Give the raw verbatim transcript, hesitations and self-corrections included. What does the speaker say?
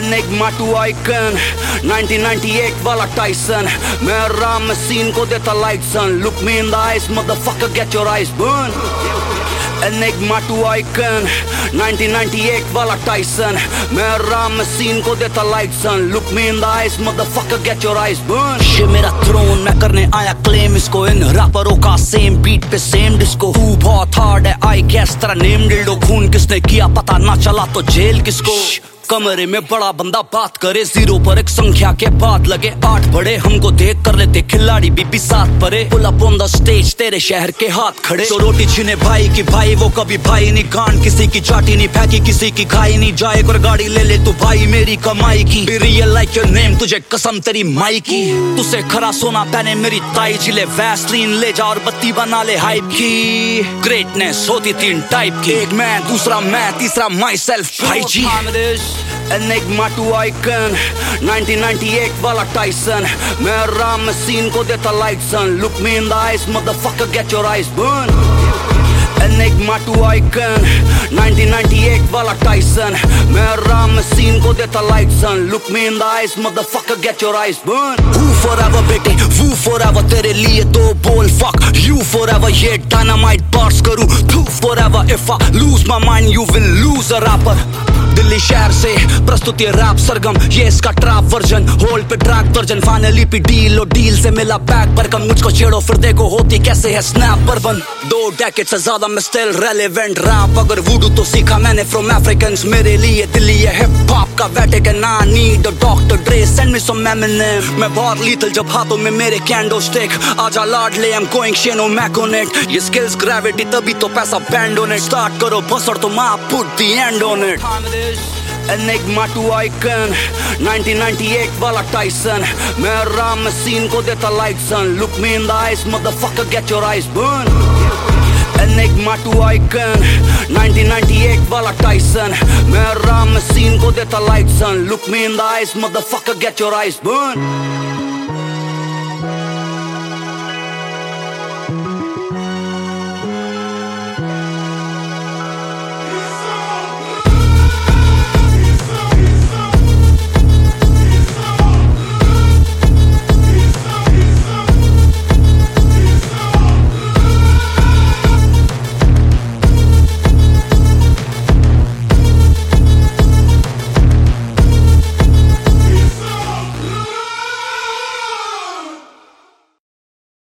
Enigma to icon, nineteen ninety eight वाला Tyson. मैं राम में सीन को देता light son. Look me in the eyes motherfucker, get your eyes burn. Enigma to icon, nineteen ninety eight वाला Tyson. मैं राम में scene को देता light son. Look me in the eyes motherfucker, get your eyes burn. ये मेरा throne, मैं करने आया क्लेम इसको। इन रैपरों का सेम बीट पे सेम डिस्को। तू बहुत हार्ड है आई गेस, तेरा नेम डिल्डो। खून किसने किया पता ना चला तो जेल किसको। कमरे में बड़ा बंदा बात करे, जीरो पर एक संख्या के बाद लगे आठ बड़े। हमको देख कर लेते खिलाड़ी बीबी साथ परे। Pull up on the stage, तेरे शहर के हाथ खड़े। तो रोटी छीने भाई की भाई, वो कभी भाई नहीं। गांड किसी की चाटी नहीं फेंकी, किसी की खाई नहीं। जाए कर गाड़ी ले ले तू भाई मेरी कमाई की। Be real like your name, तुझे कसम तेरी माई की। तुझसे खरा सोना पहने मेरी ताई, जिले वैसलीन ले जा और बत्ती बना ले हाइप की। ग्रेटनेस होती तीन टाइप की, एक मैं, दूसरा मैं, तीसरा माई सेल्फ भाई जी। Enigma to icon, nineteen ninety eight वाला टाइसन। मैं राम में सीन को देता light son. Look me in the eyes motherfucker, get your eyes burn. Enigma to icon, nineteen ninety eight वाला टाइसन। मैं राम में सीन को देता light son. Look me in the eyes motherfucker, get your eyes burn. Who forever बेटे, who forever तेरे लिए दो बोल fuck you forever। ये डायनामाइट बार्स करूं too forever। If I lose my mind you will lose a rapper। Delhi शहर से प्रस्तुति रैप सरगम, ये इसका ट्रैप वर्जन। होल्ड पे ट्रैक दर्जन, फाइनली पे डील और डील से मिला बैक पर कम। मुझको छेड़ो फिर देखो होती कैसे है स्नैप पर बन। दो डेकेड से ज्यादा मैं स्टिल रेलेवेंट रैप। अगर वुडू तो सीखा मैंने फ्रॉम अफ्रीकन्स। मेरे लिए दिल्ली है हिप हॉप का Vatican. I need a doctor Dre, send me some Eminem. मैं बहुत लीथल जब हाथों में मेरे कैंडो स्टिक। आजा लाडले, आई एम गोइंग शेनो मैकोनेट। ये स्किल्स ग्रेविटी तभी तो पैसा बैंड ऑन इट। स्टार्ट करो बसर तो मैं put the end on it. Enigma to icon, nineteen ninety eight वाला टाइसन। मैं राम में सीन को देता light son. Look me in the eyes motherfucker, get your eyes burn. Enigma to icon, nineteen ninety eight वाला Tyson. मैं राम में scene को देता light son. Look me in the eyes motherfucker, get your eyes burn.